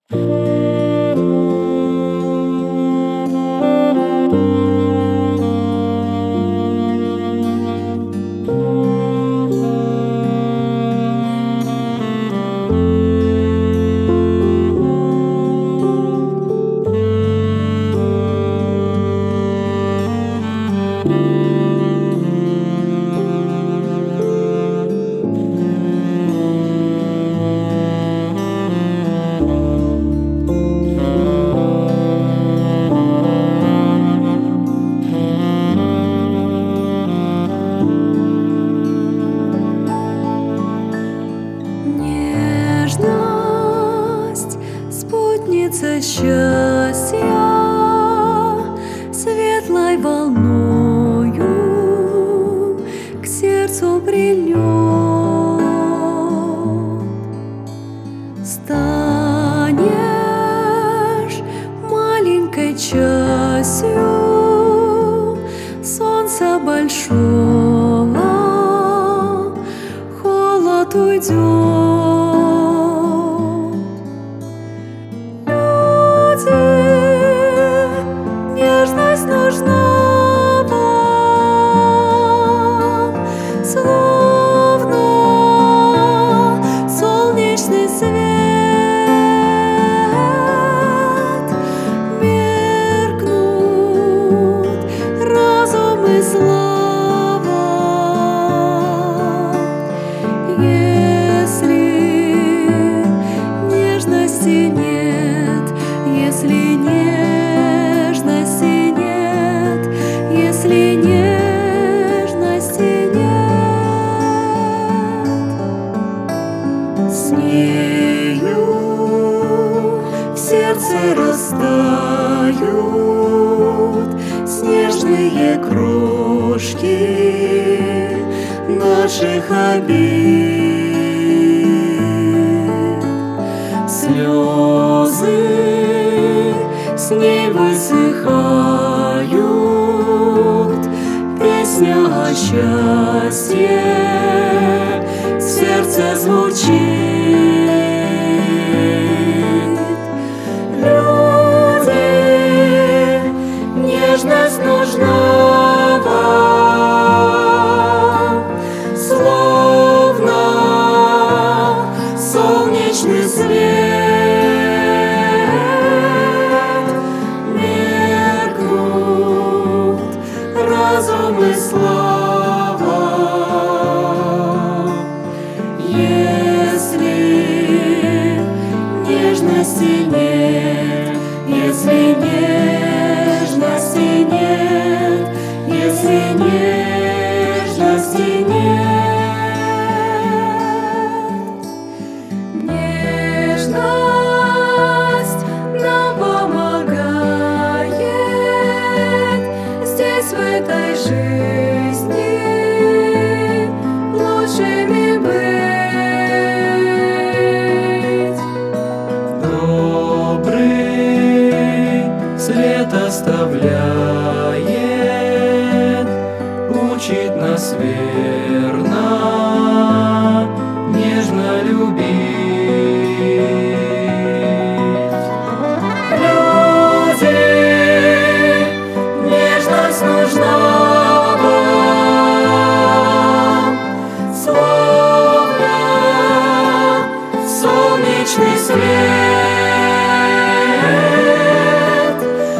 Нежность, спутница счастья, светлой волною к сердцу прильнет. Станешь маленькой частью солнца большого, холод уйдет. Нежность нужна вам, словно солнечный свет. Меркнут разум и слава, если нежности нет, если нежности нет, если нежности нет. С нею в сердце растают снежные крошки наших обид. Слезы с ней высыхают, песня о счастье в сердце звучит. Люди, нежность нужна вам, словно солнечный свет. Разум и слава, если нежности нет, если нежности нет, если нежности нет. Нежность нам помогает здесь, в этой жизни, лучшими быть. Добрый след оставляет, учит нас верно, нежно любить. Люди, нежность нужна вам, словно солнечный свет.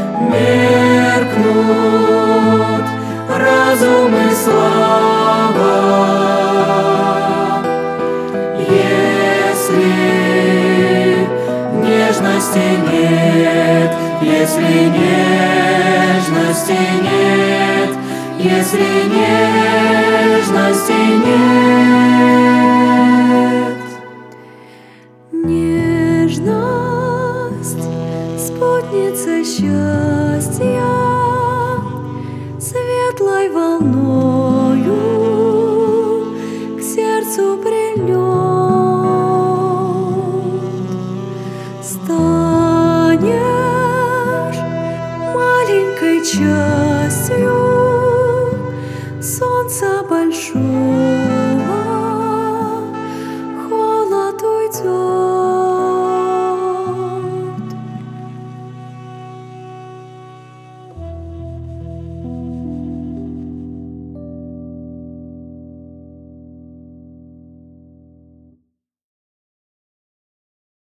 Меркнут разум и слава, если нежности нет, если нежности нет, если нежности нет.